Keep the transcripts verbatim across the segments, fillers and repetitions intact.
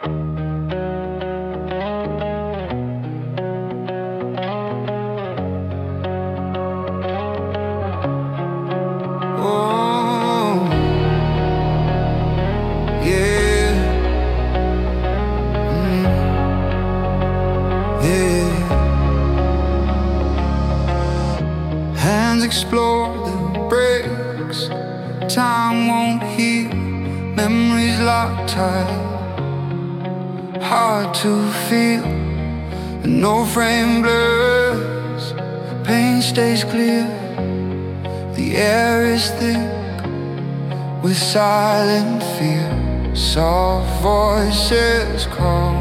Oh, yeah, mm, yeah. Hands explore the breaks, time won't heal, memories locked tight, hard to feel, and no frame blurs, pain stays clear. The air is thick with silent fear, soft voices call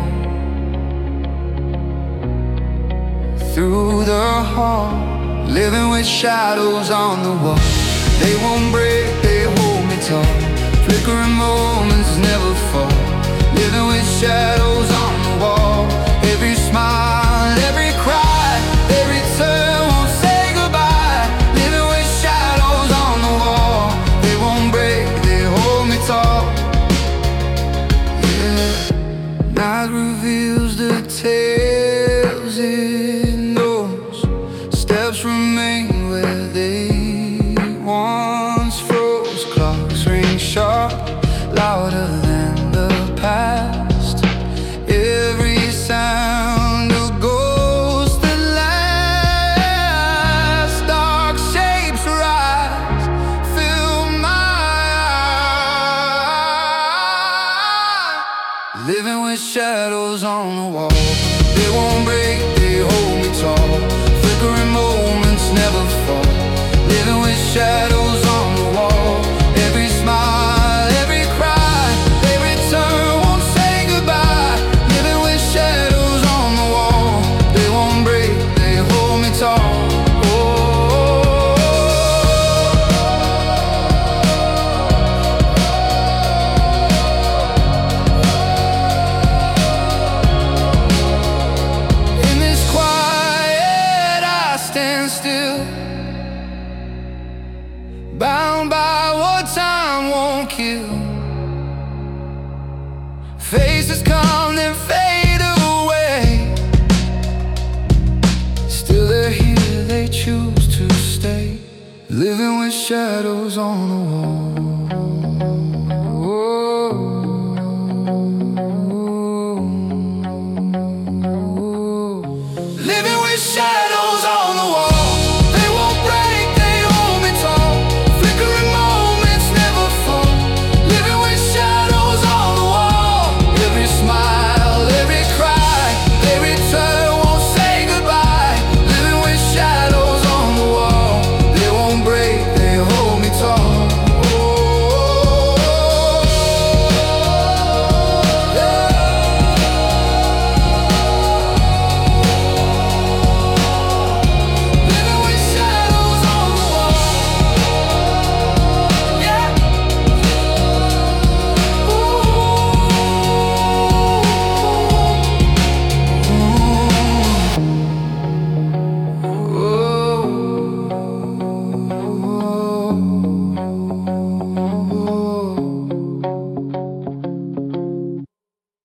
through the hall, living with shadows on the wall. They won't break, they hold me tall, flickering moments never fall, living with shadows on the wall. Every smile, every cry, every turn won't say goodbye, living with shadows on the wall. They won't break, they hold me tall. Yeah, night reveals the tales it knows, steps remain where they once froze. Clocks ring sharp, louder than the past, every sound a ghost that lasts. Dark shapes rise, fill my eyes, living with shadows on the wall. They won't break, they hold me tall, flickering moments never fall, living with shadows on the wall. Every smile, every cry, every turn won't say goodbye, living with shadows on the wall. They won't break, they hold me tall. In this quiet I stand still, bound by what time won't kill. Faces come then fade away, still they're here, they choose to stay, living with shadows on the wall.